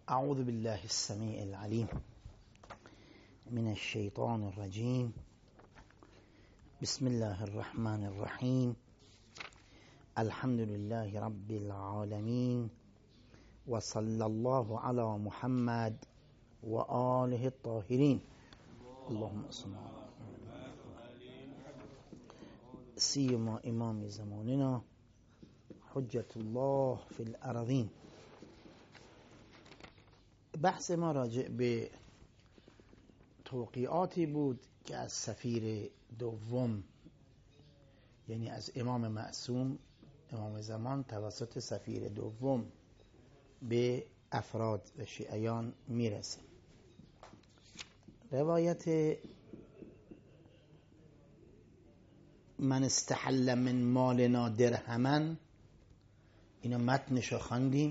اعوذ بالله السمیع العلیم من الشیطان الرجیم. بسم الله الرحمن الرحیم. الحمد لله رب العالمین و صلی الله علی محمد و آله الطاهرین. اللهم صل سیما امام زماننا حجت الله فی الارضین. بحث ما راجع به توقیعاتی بود که از سفیر دوم، یعنی از امام معصوم امام زمان توسط سفیر دوم به افراد و شیعیان میرسه. روایت من استحل من مالنا درهما، اینو متنشو خواندیم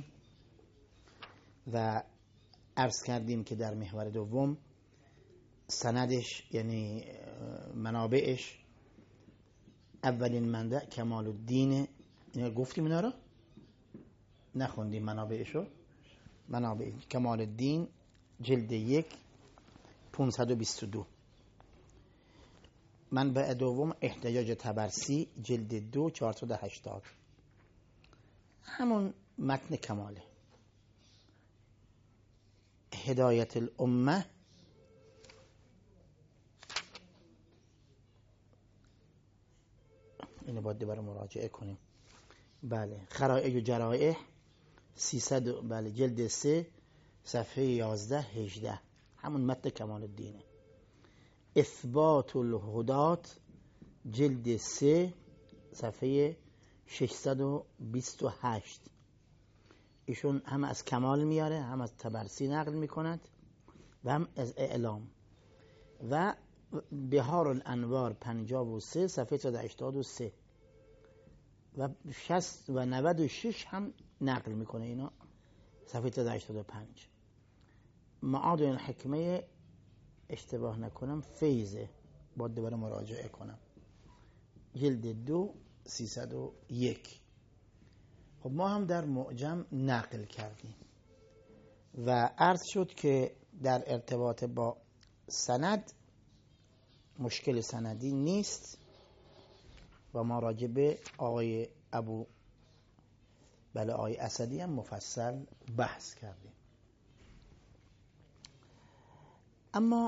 و عرض کردیم که در محور دوم سندش یعنی منابعش اولین منبع کمال الدین، اینو گفتیم، اینا رو نخوندیم. منابعشو منابع کمال الدین جلد 1 522. منبع دوم احتجاج طبرسی جلد 2 480. همون متن کماله. هدایت الامه اینو باید دوباره مراجعه کنیم. بله، خرائع و جرائح 300، بله، جلد 3 صفحه 11 18. همون متن کمال الدینه. اثبات الهدات جلد 3 صفحه 628. ایشون هم از کمال میاره، هم از طبرسی نقل میکند و هم از اعلام. و بهار الانوار 53 صفحه 183 و 60 و 96 هم نقل میکنه، اینا صفحه 185. معاد الحکمه اشتباه نکنم فیضه، باید دوباره مراجعه کنم، جلد 2 301. خب ما هم در معجم نقل کردیم و عرض شد که در ارتباط با سند مشکل سندی نیست و ما راجع به آقای آقای اسدی هم مفصل بحث کردیم. اما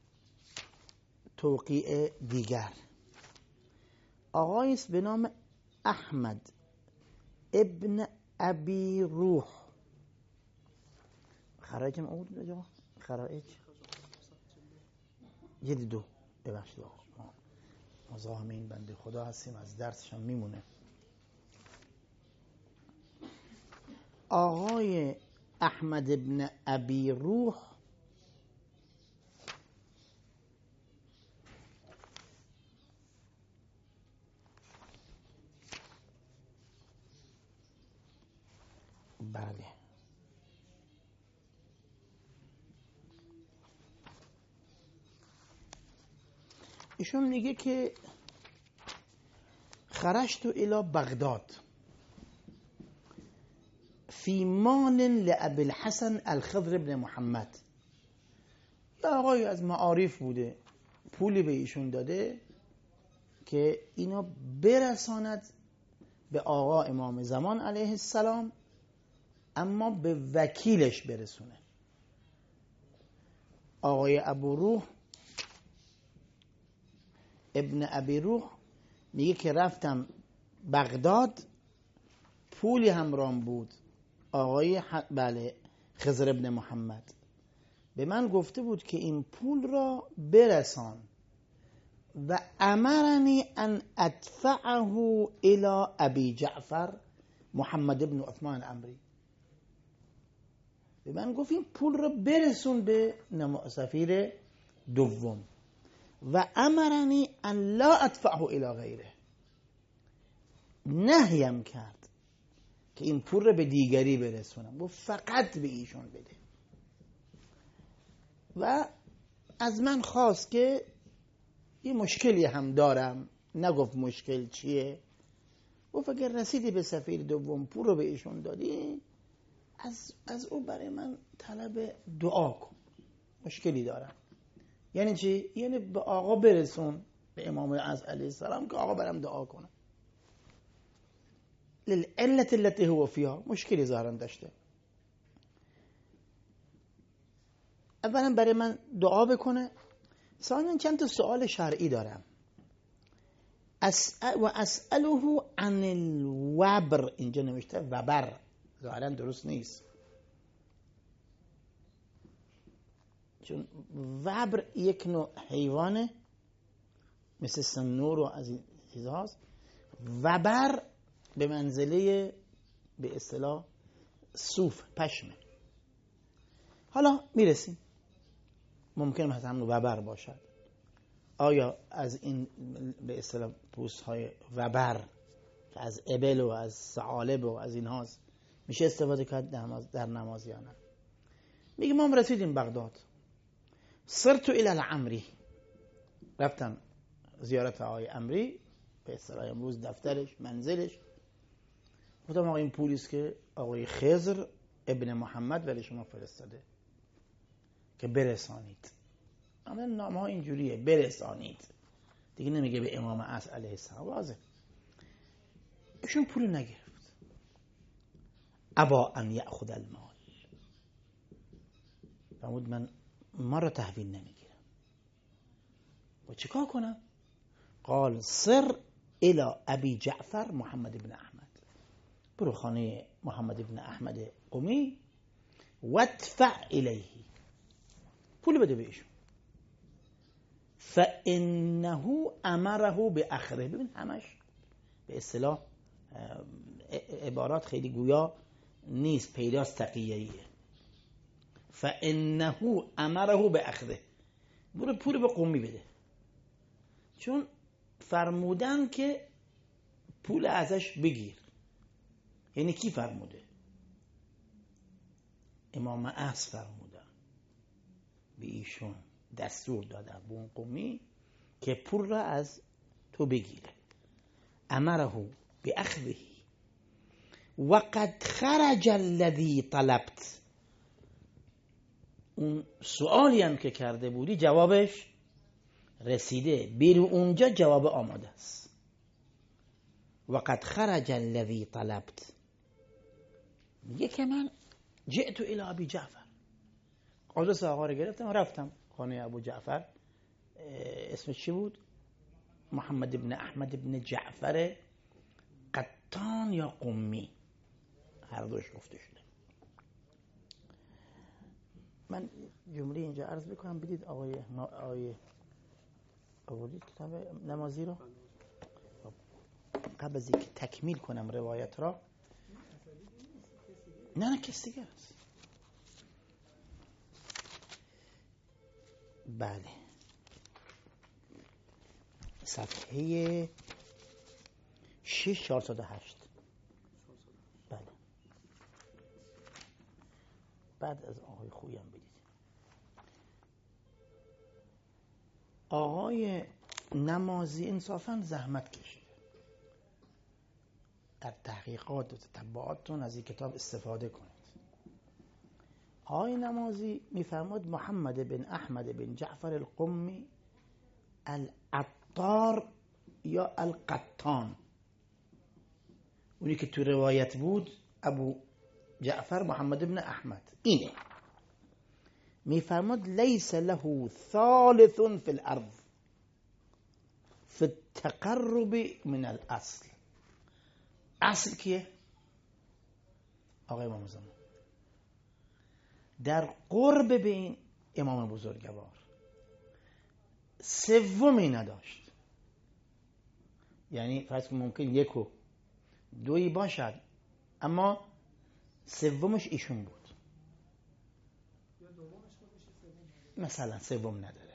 توقیع دیگر، آقایی است به نام احمد ابن ابی روح. خرائج موجود اینجا، خرائج جلد 2. ببخشید ما مزاحم این بنده خدا هستیم، از درسش هم میمونه. آقای احمد ابن ابی روح بله ایشون میگه که خرجت الى بغداد فی مال لابی الحسن الخضر بن محمد. یا آقای از معارف بوده، پولی به ایشون داده که اینو برساند به آقا امام زمان علیه السلام، اما به وکیلش برسونه. آقای ابو روح ابن ابی روح میگه که رفتم بغداد، پولی همرام بود. آقای خضر ابن محمد به من گفته بود که این پول را برسان و امرنی ان ادفعه الى ابی جعفر محمد ابن عثمان العمری. به من گفت این پول را برسون به سفیر دوم و امرنی ان لا ادفعه الى غیره. نهیم کرد که این پول را به دیگری برسونم، گفت فقط به ایشون بده. و از من خواست که یه مشکلی هم دارم. نگفت مشکل چیه، گفت اگر رسیدی به سفیر دوم پول رو به ایشون دادی از او برای من طلب دعا کن، مشکلی دارم. یعنی چی؟ یعنی به آقا برسون، به امام از علیه السلام، که آقا برام دعا کنه. للعلت التي هو فيها، مشکلی ظاهرا داشته. اولا برای من دعا بکنه. ثانیا چند تا سوال شرعی دارم. و اسأله عن الوبر، اینجا نوشته وبر، ظاهرا درست نیست، چون وبر یک نوع حیوانه مثل سنور و از این چیزهاست. وبر به منزله به اصطلاح صوف، پشمه. حالا میرسیم، ممکن مثلا همون وبر باشد. آیا از این به اصطلاح پوست های وبر که از ابل و از ثعالب و از این هاست میشه استفاده کرد در نماز یا نه؟ میگه ما رسیدیم بغداد، صرت الى العمری، رفتم زیارت آقای عمری، به اصطلاح امروز دفترش، منزلش. گفتم آقا این پولیست که آقای خضر ابن محمد ولی شما فرستاده که برسانید. اما نامه ها اینجوریه، برسانید دیگه، نمیگه به امام عصر علیه السلام. واضح ایشون پول نگرفت. ابا ان یأخذ المال، فرمود من ما را تحویل نمیگیرم. و چیکار کنم؟ قال سر الى ابی جعفر محمد ابن احمد، برو خانه محمد ابن احمد قمی وادفع الیه، پول بده بهشون. فانه امره باخره. ببین همش به اصطلاح عبارات خیلی گویا نیست، پیداست تقیه‌ایه. فانه امره باخره، برو پول به قمی بده، چون فرمودن که پول ازش بگیر. یعنی کی فرموده؟ امام عصر فرمودن، به ایشون دستور دادن به اون قمی که پول را از تو بگیره. امره باخذه وقد خرج الذي طلبت، اون سوالی هم که کرده بودی جوابش رسیده، بیرو اونجا جواب آماده است. وقد خرج الذي طلبت، میگه که من جئت الى ابی جعفر، آدرس آقا رو گرفتم، رفتم خانه ابو جعفر. اسمش چی بود؟ محمد ابن احمد ابن جعفر قطان یا قمی، هر دوش گفته شده. من جمله اینجا عرض بکنم بدید. آقای آوردید کتاب نمازی رو؟ قبل از اینکه تکمیل کنم روایت را، نه کسی دیگه است. بله، صفحه 6408. بله، بعد از آقای خویم بدید. آقای نمازی انصافاً زحمت کشید، در تحقیقات و تتبعاتون از این کتاب استفاده کنید. آقای نمازی میفرماد محمد بن احمد بن جعفر القمی العطار یا القطان، اونی که تو روایت بود ابو جعفر محمد بن احمد، اینه. میفرماد لیس له ثالث فی الارض فی التقرب من الاصل. اصل کیه؟ آقای امام زمان، در قرب به این امام بزرگوار سومی نداشت. یعنی فرض کن ممکن یک و دویی باشد، اما سومش ایشون بود. مثلا سوم نداره،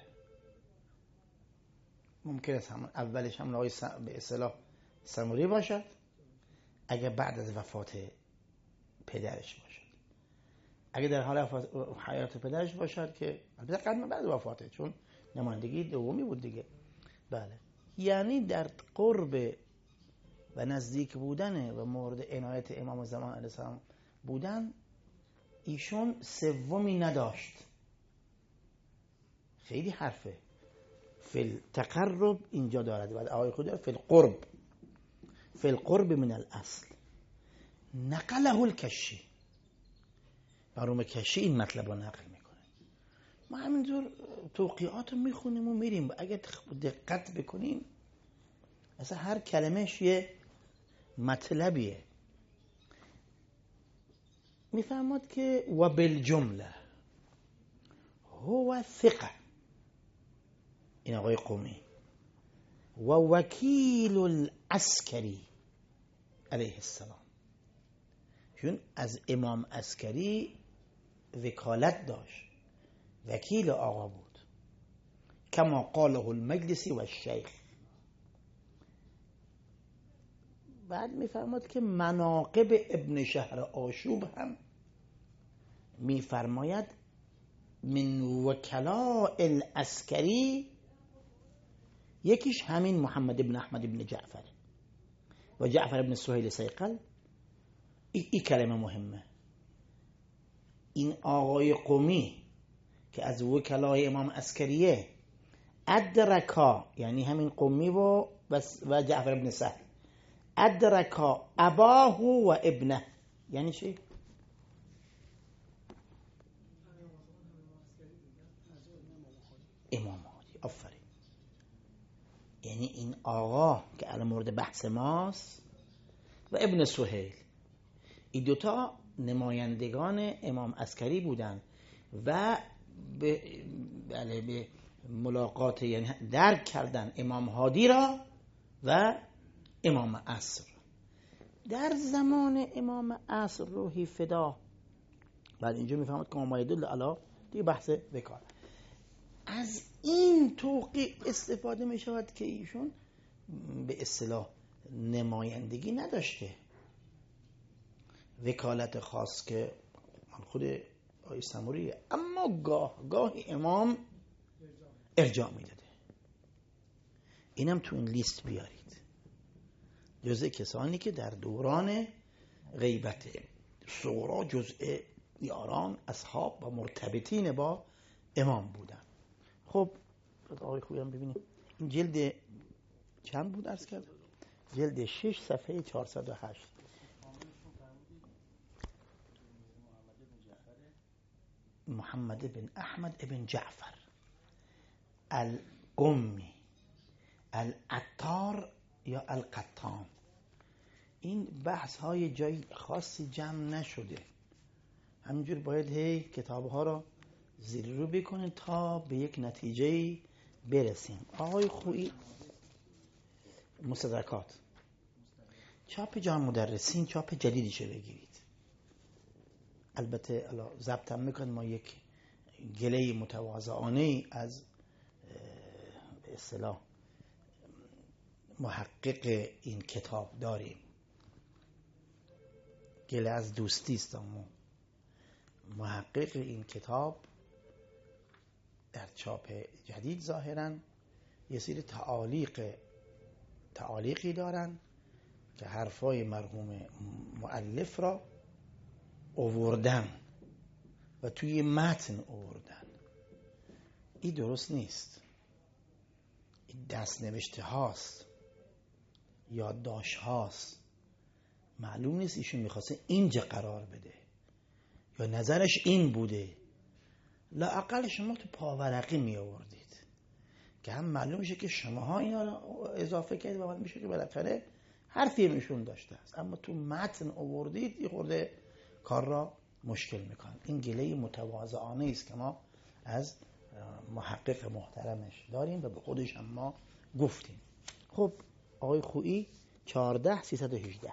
ممکن است هم اولش هم آقای به اصطلاح سموری باشد، اگر بعد از وفات پدرش باشد. اگر در حال حیات پدرش باشد که البته قدم بعد وفاته، چون نمایندگی دومی بود دیگه. بله، یعنی در قرب و نزدیک بودن و مورد عنایت امام زمان علیه السلام بودن ایشون سومی نداشت. خیلی حرفه. فی التقرب اینجا دارد، بعد آقای خود دارد فی القرب، فی القرب من الاصل نقله الکشی. مرحوم کشی این مطلب رو نقل میکنه. ما همینطور توقیعات رو میخونیم و میریم. اگر دقت بکنیم اصلا هر کلمهش یه مطلبیه. میفهمد که و بالجمله هو ثقه، این آقای قمی، و وکیل العسکری علیه السلام، چون از امام عسکری وکالت داشت، وکیل آقا بود، کما قاله المجلسی و الشیخ. بعد میفرماد که مناقب ابن شهر آشوب هم میفرماید من وکلاء العسکری، یکیش همین محمد ابن احمد ابن جعفر و جعفر ابن سهیل سیقل. این کلمه مهمه. این آقای قمی که از وکلای امام عسکریه، ادرکا، یعنی همین قمی و جعفر ابن سهل، ادرکا اباه و ابنه. یعنی چی؟ امام هادی. آفرین. یعنی این آقا که الان مورد بحث ماست و ابن سهیل، این دوتا نمایندگان امام عسکری بودن و به ملاقات، یعنی درک کردن امام هادی را و امام عصر. در زمان امام عصر روحی فدا. بعد اینجا میفهمد که ما یدل علی دیگه بحث وکالت. از این توقیع استفاده می شود که ایشون به اصطلاح نمایندگی نداشته، وکالت خاص که خود آقای سموریه، اما گاه امام ارجاع می داده. اینم تو این لیست بیارید، جزء کسانی که در دوران غیبت صغرا جزء یاران اصحاب و مرتبطین با امام بودن. خب آقای خوبی هم ببینیم این جلد چند بود عرض کرد؟ جلد 6 صفحه 408. محمد بن احمد بن جعفر القمی العطار یا القطان. این بحث های جای خاصی جمع نشده، همینجور باید هی کتاب ها را زیر رو بکنید تا به یک نتیجه برسیم. آقای خویی مستدرکات، چاپ جان مدرسین چاپ جدیدیشه بگیرید. البته ضبط هم میکنید، ما یک گله متواضعانه از به اصطلاح محقق این کتاب داریم. گله از دوستی است، اما محقق این کتاب در چاپ جدید ظاهراً یه سری تعالیقی دارن که حرفای مرحوم مؤلف را آوردن و توی متن آوردن. این درست نیست. این دست نوشته هاست، یادداشت هاست. معلوم نیست ایشون میخواسته اینجا قرار بده یا نظرش این بوده. لااقل شما تو پاورقی می آوردید که هم معلوم میشه که شماها اینا رو اضافه کردید و بعد میشه که بالاخره حرفی ایشون داشته است، اما تو متن آوردید، این خورده کار را مشکل میکنه. این گله متواضعانه است که ما از محقق محترمش داریم و به خودش هم ما گفتیم. خب آقای خویی 14318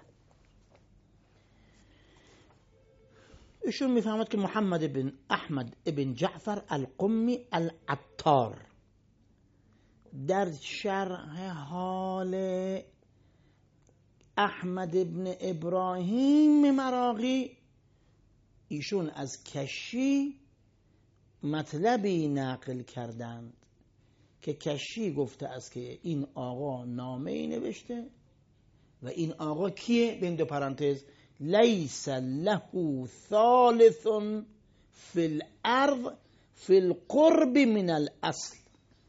ایشون میفهمد که محمد بن احمد ابن جعفر القمی العطار در شرح حال احمد ابن ابراهیم مراغی ایشون از کشی مطلبی نقل کردند که کشی گفته است که این آقا نامه‌ای نوشته و این آقا کیه؟ بین دو پرانتز لیس له ثالث فی الارض فی القرب من الاصل،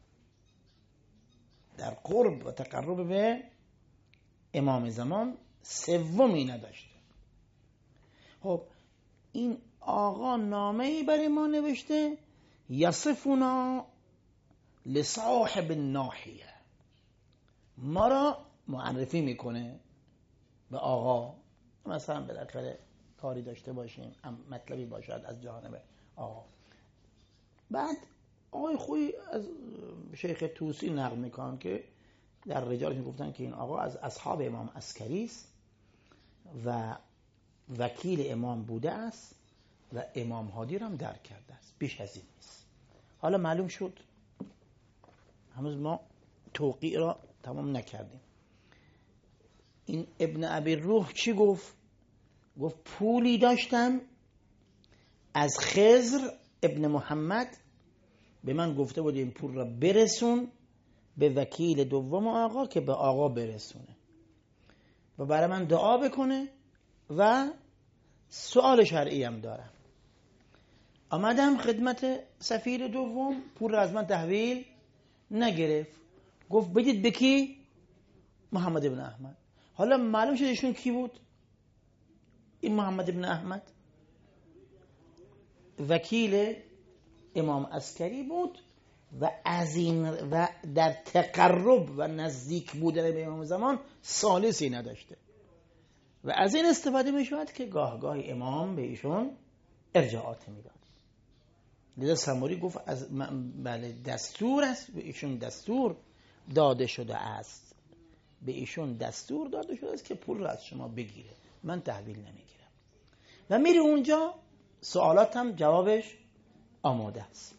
در قرب و تقرب به امام زمان سومی نداشته. خب این آقا نامه‌ای برای ما نوشته، یصفنا لصاحب الناحیه، ما را معرفی میکنه به آقا، مثلا بالاخره کاری داشته باشیم، مطلبی باشد از جانب آقا. بعد آقای خویی از شیخ طوسی نقل میکنن که در رجالش گفتن که این آقا از اصحاب امام عسکری است و وکیل امام بوده است و امام هادی را هم درک کرده است، بیش از این نیست. حالا معلوم شد، هنوز ما توقیع را تمام نکردیم. این ابن ابی روح چی گفت؟ گفت پولی داشتم از خضر ابن محمد، به من گفته بود این پول را برسون به وکیل دوم آقا که به آقا برسونه و برای من دعا بکنه و سوال شرعی هم دارم. آمدم خدمت سفیر دوم، پول را از من تحویل نگرفت، گفت بدید به کی؟ محمد ابن احمد. حالا معلوم شد ایشون کی بود؟ این محمد ابن احمد وکیل امام عسکری بود و از این و در تقرب و نزدیک بودن به امام زمان ثالثی نداشته و از این استفاده می شود که گاه گاه امام به ایشون ارجاعات میداد. لذا سموری گفت از بله دستور است، به ایشون دستور داده شده است، به ایشون دستور داده شده است که پول را از شما بگیره، من تحویل نمیگیرم. و میری اونجا سوالاتم جوابش آماده است.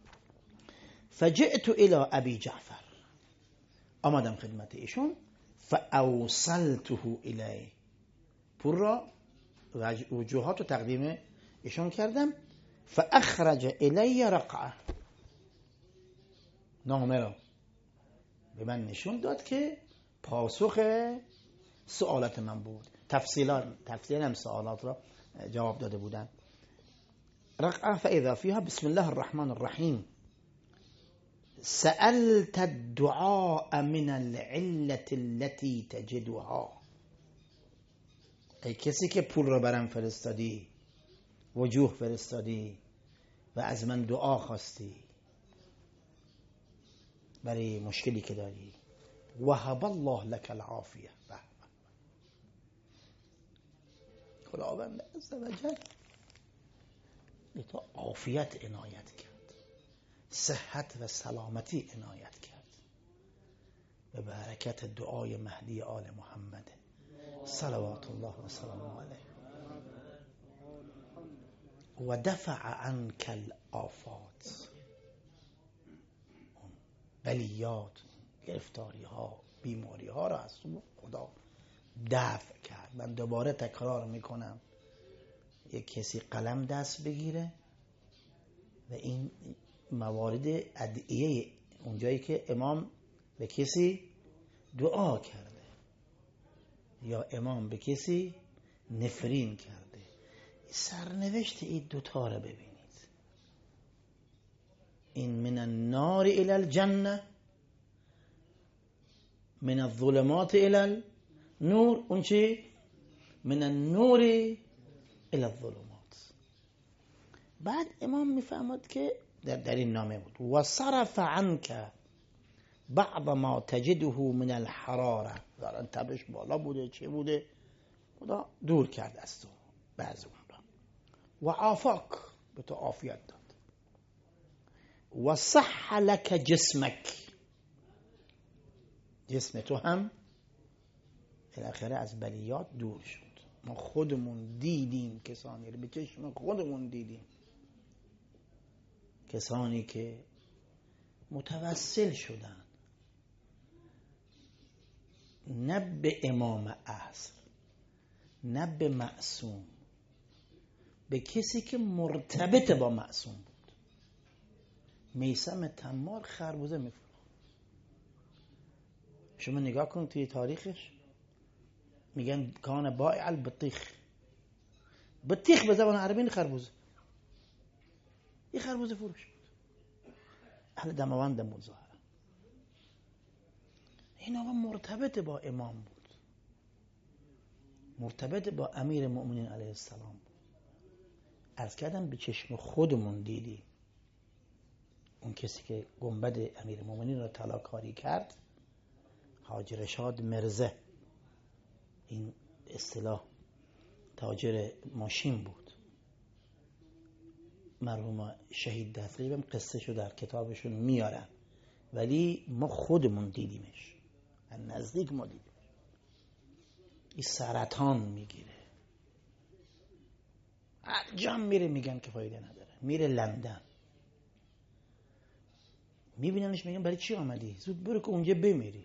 فجئت الى ابی جعفر، آمدم خدمت ایشون، فاوصلته الیه، پول را وجوهات رو تقدیم ایشون کردم. فاخرج الی رقعه، نامه را به من نشون داد که پاسخ سوالات من بود، تفصیلا هم سوالات را جواب داده بودن. رقعه فاذا فيها بسم الله الرحمن الرحیم سألت الدعاء من العلة التي تجدها، ای کسی که پول را برام فرستادی، وجوه فرستادی و از من دعا خواستی برای مشکلی که داری، وهب الله لك العافیه، خداوند عزوجل به تو عافیت عنایت کرد، صحت و سلامتی عنایت کرد به برکت دعای مهدی آل محمد صلوات الله و سلامه علیه و دفع عنک الآفات، بلیات، گرفتاری ها، بیماری ها را از تو خدا دفع کرد. من دوباره تکرار میکنم، یک کسی قلم دست بگیره و این موارد ادعیه اونجایی که امام به کسی دعا کرده یا امام به کسی نفرین کرده، سرنوشت این دوتا رو ببینید. این من النار الى الجنه، من الظلمات الى النور، اون چی؟ من النور الى الظلمات. بعد امام میفهمد که در این نامه بود و صرف عنک بعض ما تجده من الحراره، دارن تبش بالا بوده چه بوده، خدا دور کرد از تو بعض اون را، و عافاک، به تو عافیت داد، و صح لک جسمک، جسم تو هم بالاخره از بلیات دور شد. ما خودمون دیدیم کسانی رو، به چشم خودمون دیدیم کسانی که متوسل شدن نه به امام عصر، نه به معصوم، به کسی که مرتبط با معصوم بود. میثم تمار خربوزه میفروخت. شما نگاه کن توی تاریخش، میگن کان بائع البطیخ، به تیخ به زبان عربی خربوزه، یه خربوزه فروش بود، اهل دماوند بود ظاهرا. این آقا مرتبط با امام بود، مرتبط با امیر مؤمنین علیه السلام بود. عرض کردم به چشم خودمون دیدی اون کسی که گنبد امیر مؤمنین را طلاکاری کرد حاج رشاد مرزه، این اصطلاح تاجر ماشین بود، مرحوم شهید دفتری هم قصه شو در کتابشون میارن، ولی ما خودمون دیدیمش، از نزدیک ما دیدیمش. این سرطان میگیره، هر جا میره میگن که فایده نداره، میره لندن میبیننش میگن برای چی آمدی؟ زود برو که اونجا بمیری،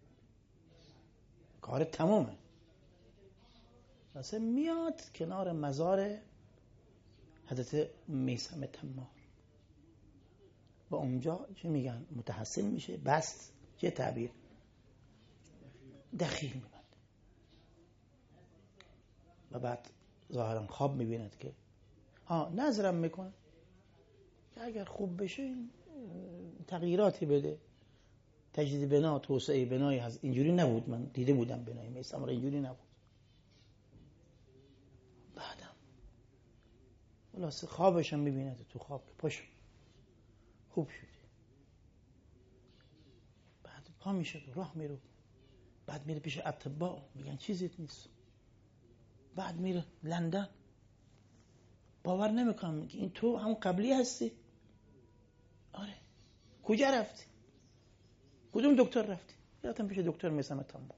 کار تمامه. مثلا میاد کنار مزار حضرت میثم تمار، با اونجا چه میگن متحسن میشه، بست چه تعبیر دخیل میبنده و بعد ظاهرا خواب میبیند که نظرم میکنه که اگر خوب بشه این تغییراتی بده، تجدید بنا، توسعه بنای هست. اینجوری نبود، من دیده بودم بنای میثم را اینجوری نبود. بعدم خلاصه خوابش هم میبیند، تو خواب که پاشو خوب شدی، بعد پا میشه و راه میره، بعد میره پیش اطباء میگن چیزیت نیست، بعد میره لندن، باور نمیکنم که این تو همون قبلی هستی. آره. کجا رفتی؟ کدوم دکتر رفتی؟ یادم پیش دکتر میثم تمار.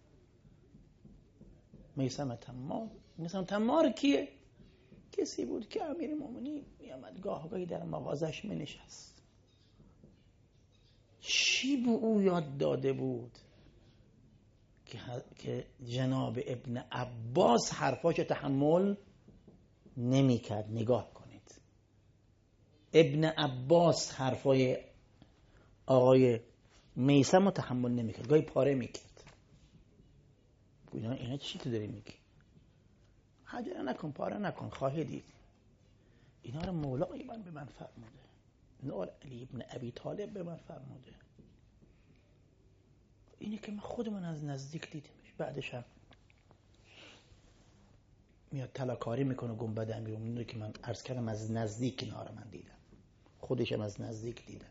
میثم تمار کیه؟ کسی بود که امیر مومنین میامد گاهی در مغازش می نشست. چی به او یاد داده بود که جناب ابن عباس حرفاش تحمل نمی کرد؟ نگاه کنید، ابن عباس حرفای آقای میثم رو تحمل نمی کرد، گاهی پاره می کرد. اینا چی تو داری میگی؟ حجره نکن، پاره نکن، خواهی دید. اینا رو مولای من به من فرموده، نور علی ابن ابی طالب به من فرموده. اینی که من خودمون از نزدیک دیدمش. بعدش هم میاد طلاکاری میکنه گنبد امیرالمومنین رو که من عرض کردم از نزدیک اینا رو من دیدم، خودشم از نزدیک دیدم.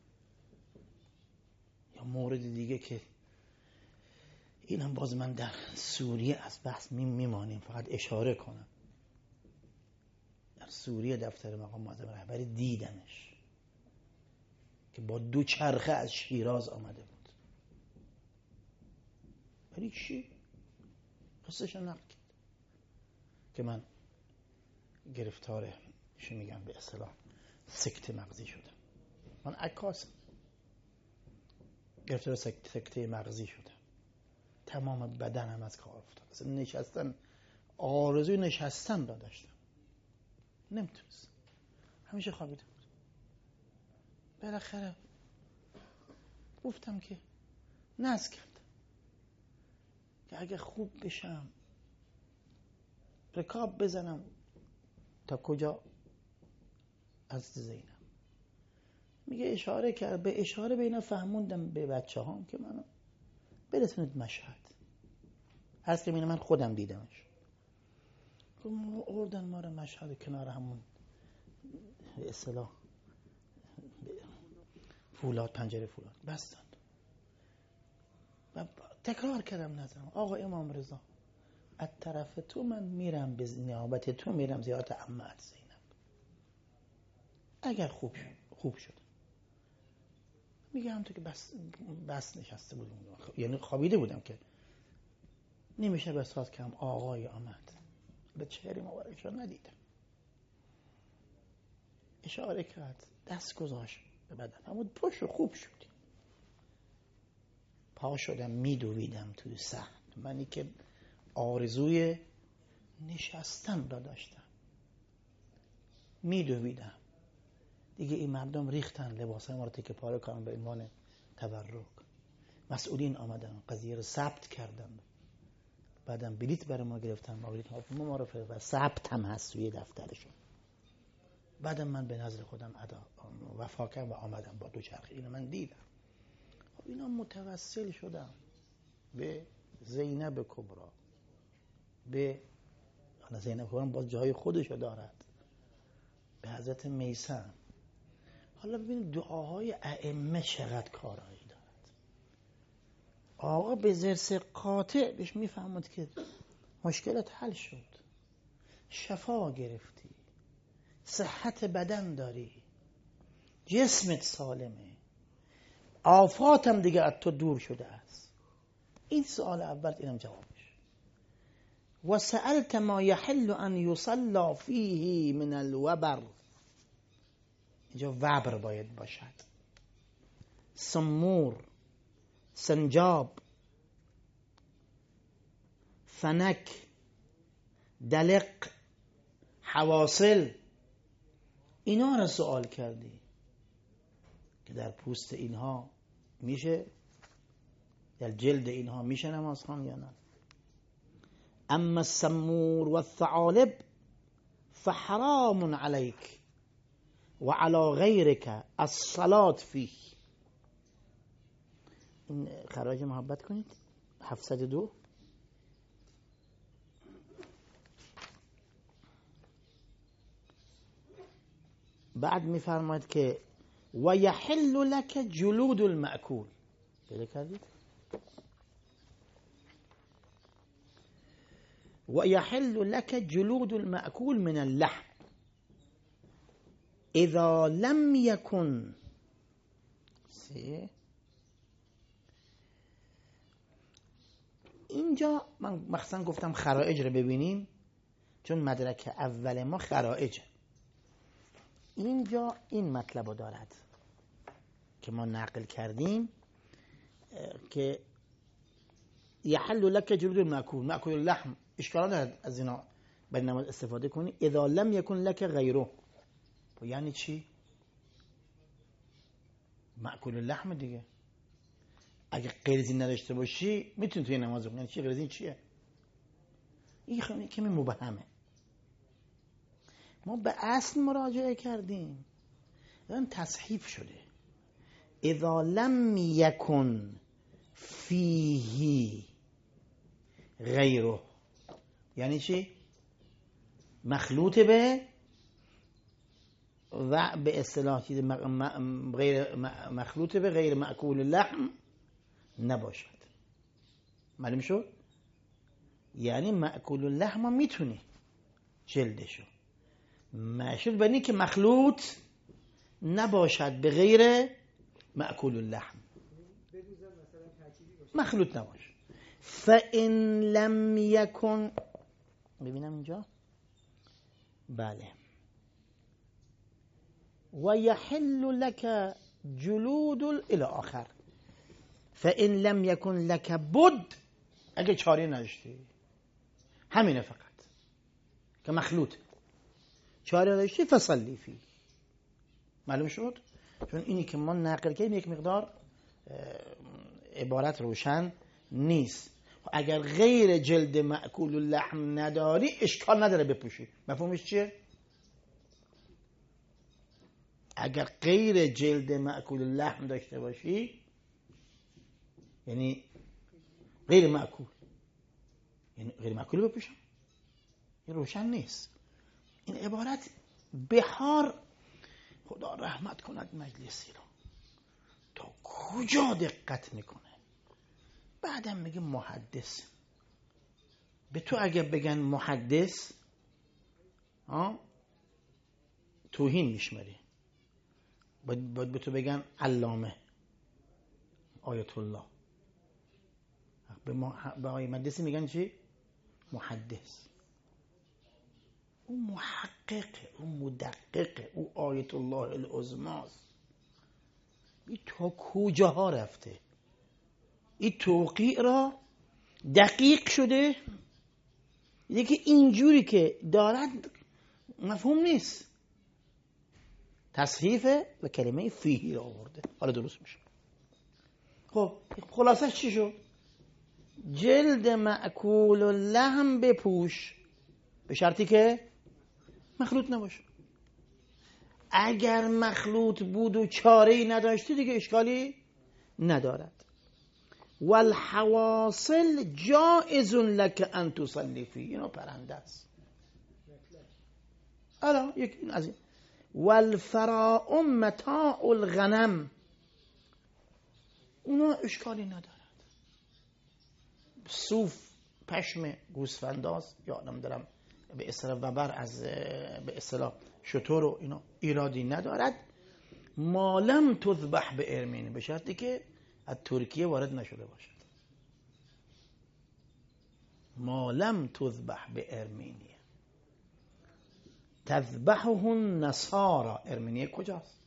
یا مورد دیگه که اینم باز من در سوریه از بحث میمانیم، فقط اشاره کنم. در سوریه دفتر مقام معظم رهبری دیدمش که با 2 چرخه از شیراز آمده بود. ولی چی؟ قصهش نقل کرد که من گرفتار چی میگم به اصطلاح سکته مغزی شدم. من عکاسم، گرفتار سکته مغزی شدم، تمام بدنم از کار افتاد، اصلا نشستن، آرزوی نشستن را داشتم، نمیتونستم، همیشه خوابیده بود. بالاخره گفتم که ناز کردم که اگه خوب بشم رکاب بزنم تا کجا؟ از زینب. میگه اشاره کرد، به اشاره به اینا فهموندم به بچه هام که منو برسونید مشهد. هست که من خودم دیدمش. اردن ما رو مشهد کنار همون به اصطلاح فولاد، پنجره فولاد بستن و تکرار کردم نظرم. آقا امام رضا از طرف تو من میرم، به نیابت تو میرم زیارت عمت زینب، اگر خوب شد. میگه همونطور که بس نشسته بودم، یعنی خوابیده بودم که نمیشه بساز که هم آقای آمد، به چهره مبارکش رو ندیدم. اشاره کرد، دست گذاشت به بدن، همون پشت خوب شد. پا شدم میدویدم توی صحن، منی که آرزوی نشستن را داشتم، میدویدم. دیگه این مردم ریختن لباسای ما رو تکه پاره کردن به عنوان تبرک. مسئولین آمدن قضیه رو ثبت کردن، بعدم بلیت برای ما گرفتن، با بلیت ما رو فرستادن، ثبت هم هست توی دفترشون. بعدم من به نظر خودم وفا کردم و آمدم با دوچرخه. اینو من دیدم. خب اینا متوسل شدم به زینب کبرا، به زینب کبرا باز جای خودشو دارد، به حضرت میثم. حالا ببینید دعاهای ائمه چقدر کارایی دارد. آقا به ضرس قاطع بهش میفهمد که مشکلت حل شد، شفا گرفتی، صحت بدن داری، جسمت سالمه، آفاتم دیگه از تو دور شده است. این سوال اول، اینم جوابش. و سألت ما یحل ان یصلی فیه من الوبر، اینجا وبر باید باشد، سمور، سنجاب، فنک، دلق، حواصل، اینا را سوال کردی که در پوست اینها میشه، در جلد اینها میشه نماز خوان یا نه؟ اما السمور و الثعالب فحرام علیک و علی غیرک الصلاة فیه. این خراج محبت کنید 702. بعد میفرماید که و یحل لک جلود المأکول، پیدا کردید؟ و یحل لک جلود المأکول من اللحم اذا لم یکن. اینجا من مخصوصا گفتم خرائج رو ببینیم چون مدرک اول ما خرائجه. اینجا این مطلب رو دارد که ما نقل کردیم که یحل لک جلود المأکول، مأکول اللحم، اشکال ندارد از اینا برای نماز استفاده کنی. اذا لم یکن لک غیره، یعنی چی؟ مأکول اللحم دیگه، اگه غیر از این نداشته باشی میتونی توی نماز بخونی. یعنی چی غیر از این؟ چیه؟ این خیلی کمی مبهمه. ما به اصل مراجعه کردیم، الان تصحیف شده. اذا لم یکن فیه غیره، یعنی چی؟ مخلوط به و به اصطلاح چیز غیر مخلوط به غیر مأکول لحم نباشد. معلوم شد؟ یعنی مأکول لحم میتونی جلدشو، مشهود بنی که مخلوط نباشد به غیر مأکول اللحم، مخلوط نباشه. فإن لم یکن، ببینم اینجا، بله، و یحل لک جلود الی آخر. فإن لم یکن لک بد، اگه چاره نداشتی، همینه فقط که مخلوط، چاره نداشتی فصلی فی. معلوم شد؟ چون اینی که ما نقل کردیم یک مقدار عبارت روشن نیست. اگر غیر جلد مأکول اللحم نداری اشکال نداره بپوشی. مفهومش چیه؟ اگر غیر جلد مأکول اللحم داشته باشی، یعنی غیر مأکول، یعنی غیر مأکول بپوشم، این روشن نیست. این عبارت بهار، خدا رحمت کند مجلسی رو، تا کجا دقت میکنه. بعدم میگه محدث. به تو اگه بگن محدث توهین میشمری. باید به تو بگن علامه، آیت الله. به آیه محدثی میگن چی؟ محدث. او محققه، او مدققه، او آیت الله العظماست. این تا کجاها رفته؟ این توقیع را دقیق شده، یکی اینجوری که دارد مفهوم نیست. تصحیفه و کلمه فیهی را آورده. حالا درست میشه. خب خلاصش چی شد؟ جلد مأکول و لحم بپوش، به شرطی که مخلوط نباشه. اگر مخلوط بود و چاره‌ای نداشتی دیگه اشکالی ندارد. والحواصل جائز لك ان تصلی فی، اینو پرنده است. الان یک از این. والفراء متاع الغنم، اونا اشکالی ندارد. صوف، پشم گوسفنداز یا نمیدونم به اصطلاح وبر از به اصطلاح شتر و اینا ایرادی ندارد، مالم تذبح به ارمینی، به شرطی که از ترکیه وارد نشده باشد. مالم تذبح به ارمینی. تذبحه النصارى. ارمینیه کجاست؟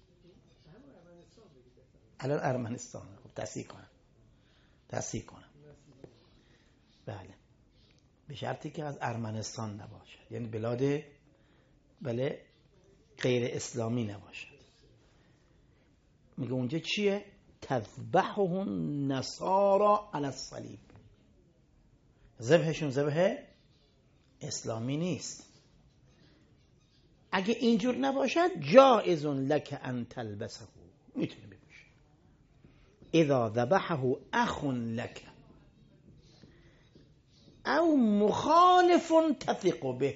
الان ارمنستان. خب تصحیح کنم. بله، به شرطی که از ارمنستان نباشد، یعنی بلاد بله غیر اسلامی نباشد. میگه اونجا چیه؟ تذبحه النصارى علی الصلیب. ذبحشون ذبح اسلامی نیست. اگه اینجور نباشد جائز لك ان تلبسه، میتونی بپوشی. اذا ذبحه اخ لك او مخالف تثق به.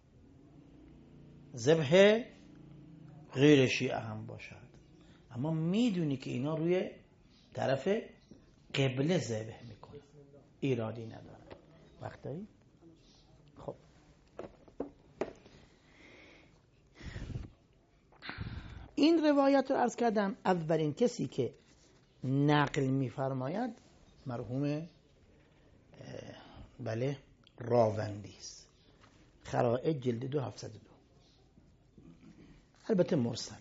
ذبح غیر شیعه هم باشد، اما میدونی که اینا روی طرف قبله ذبح میکنه، ایرادی نداره. وقت داری؟ خب این روایت رو عرض کردم. اولین کسی که نقل میفرماید مرحوم بله راوندی است. خرائط جلد 2 702. البته مرسله.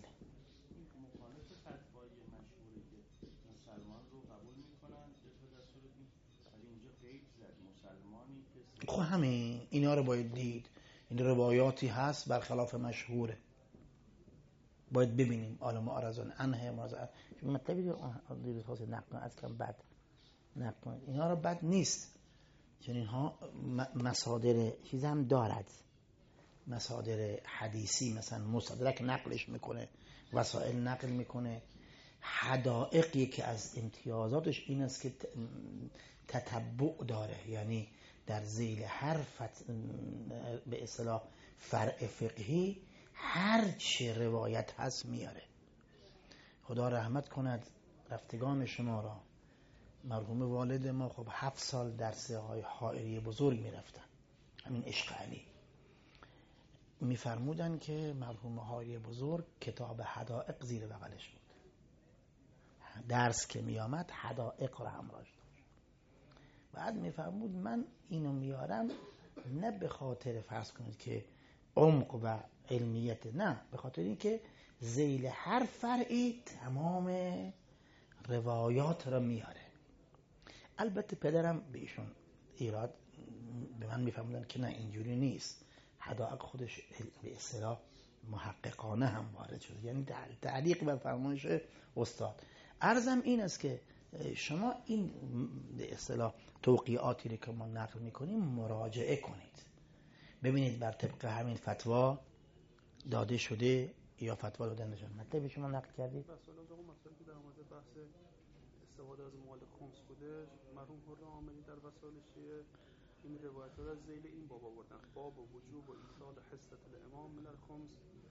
خب همین اینا رو باید دید. این روایاتی هست برخلاف مشهوره، باید ببینیم. عالم آرزان انه مازن مطلبی دیروز خواست نقل از کم بد نقل، اینا رو بد نیست، چون اینها مصادر چیز هم دارد، مصادر حدیثی، مثلا مستدرک نقلش میکنه، وسائل نقل میکنه. حدائقی که از امتیازاتش این است که تتبع داره، یعنی در ذیل هر به اصطلاح فرع فقهی هر چه روایت هست میاره. خدا رحمت کند رفتگان شما را. مرحوم والد ما خب 7 سال درسه های حائری بزرگ میرفتن، همین عشق علی. میفرمودن که مرحوم حائری بزرگ کتاب حدائق زیر بغلش بود، درس که میامد حدائق را همراهش داشت. بعد میفرمود من اینو میارم نه به خاطر فرض کنید که عمق و علمیت، نه، به خاطر این که ذیل هر فرعی تمام روایات را میاره. البته پدرم به ایشون ایراد به من میفهمودن که نه اینجوری نیست، حدائق خودش به اصطلاح محققانه هم وارد شده، یعنی تعلیق بر فرمایش استاد. عرضم این است که شما این به اصطلاح توقیعاتی رو که ما نقل میکنیم مراجعه کنید، ببینید بر طبق همین فتوا داده شده یا فتوا داده نشده. مطلبی شما نقل کردید؟ مثلا اون مسئله که در مورد بحث استفاده از مال خمس بوده، مرحوم حر عاملی در وسائل شیعه این روایت رو از ذیل این باب آوردن: باب وجوب و ایصال حصة الامام من الخمس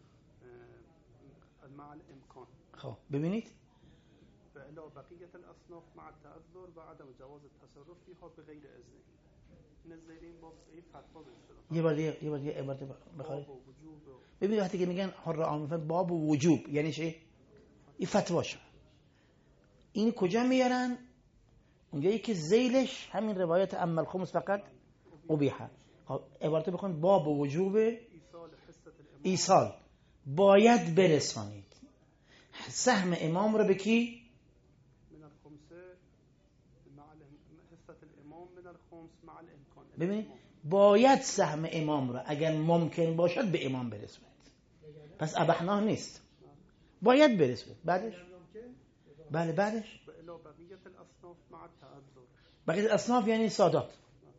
مع الامکان. خب ببینید و الا بقیت الاصناف مع التعذر و عدم جواز التصرف فيها بغیر اذن. این ذیل این باب این فتوا به اصطلاح یه بار عبارت بخواید. باب وجوب. ببینید وقتی که میگن حر عامل باب وجوب یعنی چی؟ این فتواشه. این کجا میارن؟ اونجایی که ذیلش همین روایت اما الخمس فقط ابیحه. خب عبارت بخون باب وجوب ایصال، باید برسانید سهم امام رو به کی؟ من الخمسه مع حصة الامام من الخمس مع الامکان. ببینید باید سهم امام رو اگر ممکن باشد به امام برسونید، پس ابحناه نیست، باید برسونید. بعدش بله بعدش و الا بقیت الاصناف مع التعذر. بقیه اصناف یعنی سادات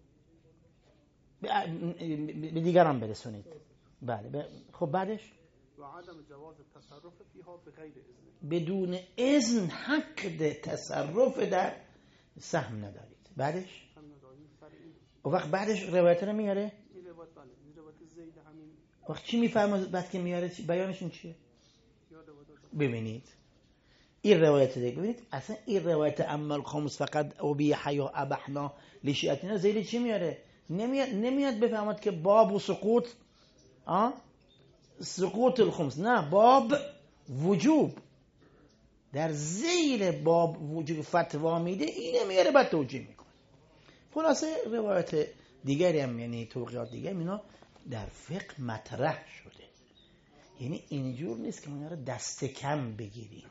به دیگران برسونید. بله خب بعدش و عدم جواز تصرف فیها به غیر اذن، بدون اذن حق تصرف در سهم ندارید. بعدش و وقت بعدش روایت رو میاره. این روایت بله، این روایت زید همین وقت چی میفرماد بعد که میاره بیانشون چیه؟ ببینید این روایت دیگه، ببینید اصلا این روایت اما الخمس فقط او بی حیا ابحنا لشیعتنا زید چی میاره؟ نمیاد بفهمد که باب و سقوط سقوط الخمس، نه باب وجوب، در زیر باب وجوب فتوا میده، اینه میاره بعد توجیه میکنه. خلاصه روایت دیگری هم یعنی توقیات دیگری اینا در فقه مطرح شده، یعنی اینجور نیست که ما اینا رو دست کم بگیریم،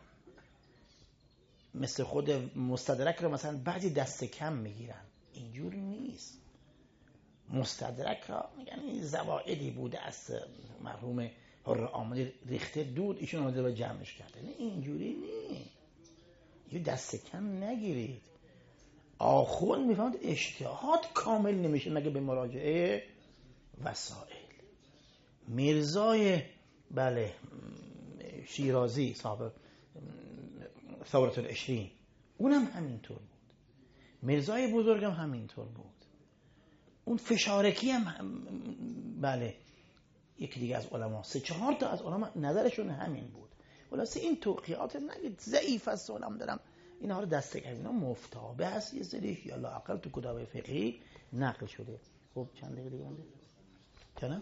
مثل خود مستدرک رو مثلا بعضی دست کم میگیرن، اینجوری نیست. مستدرک را یعنی زوائدی بوده از مرحوم حر آمدی ریخته دود، ایشون آمده رو جمعش کرده، نه اینجوری نیست، یه دست کم نگیرید. آخوند میفهمد اجتهاد کامل نمیشه مگه به مراجعه وسائل. میرزای بله شیرازی صاحب ثورت العشرین اونم همینطور بود، میرزای بزرگم همینطور بود، اون فشارکی هم بله یکی دیگه از علما، 3-4 تا از علما نظرشون همین بود. خلاصه این توقیات نگید ضعیف است علم دارم اینا رو دست کم، اینا مفتابه هست یه سریش یا لااقل تو کتاب فقهی نقل شده. خب چند دقیقه دیگه مونده چنم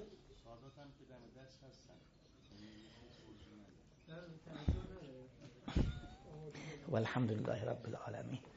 والحمد لله رب العالمین.